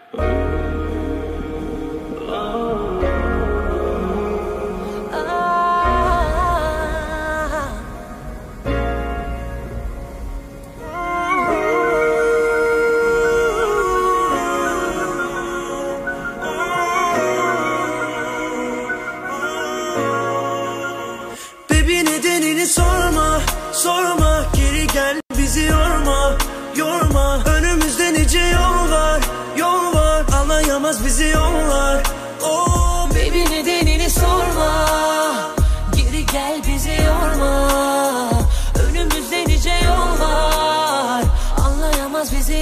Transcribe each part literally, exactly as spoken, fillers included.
Sorma, sorma, geri gel, bizi yorma, yorma. Önümüzde nice yol var, yol var. Anlayamaz bizi yollar. Oh baby, nedenini sorma, geri gel, bizi yorma. Önümüzde nice yol var, anlayamaz bizi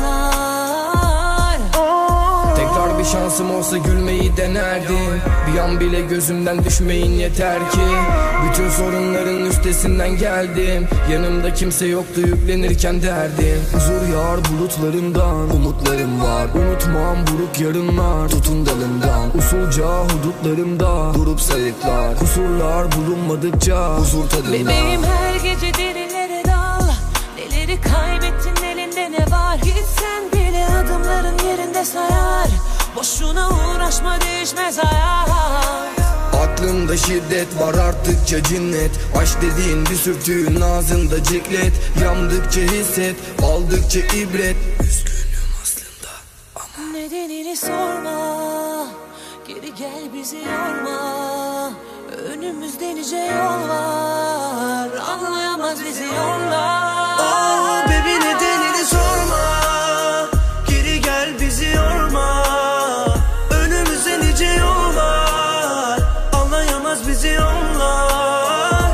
yollar. Oh. Tekrar bir şansım olsa gülmeyi denerdim. Bir an bile gözümden düşmeyin yeter ki. Bütün sorunların üstesinden geldim. Yanımda kimse yoktu yüklenirken derdim. Huzur yağar bulutlarımdan, umutlarım var. Unutmam buruk yarınlar, tutun dalımdan. Usulca hudutlarımda durup sayıklar. Kusurlar bulunmadıkça huzur tadında. Bebeğim, her gece derinlere dal. Neleri kaybettin, elinde ne var? Gitsen bile adımların yerinde sayar. Boşuna uğraşma, değişmez hayat. Aklımda şiddet var arttıkça cinnet. Aşk dediğin bir sürtüğün ağzında ciklet. Yandıkça hisset, aldıkça ibret. Üzgünüm aslında ama nedenini sorma, geri gel, bizi yorma. Önümüzde nice yol var, anlayamaz bizi yollar. Oh baby, nedenini sorma, geri gel, bizi yorma. Önümüzde nice yol var, bizi yollar.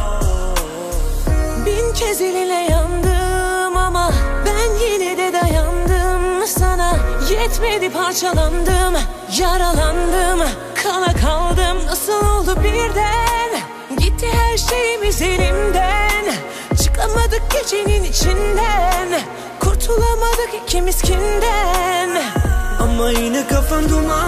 Bin kez eline yandım ama ben yine de dayandım sana. Yetmedi, parçalandım, yaralandım, kana kaldım. Nasıl oldu birden? Gitti her şeyimiz elimden. Çıkamadık gecenin içinden. Kurtulamadık ikimiz kinden. Ama yine kafan duman.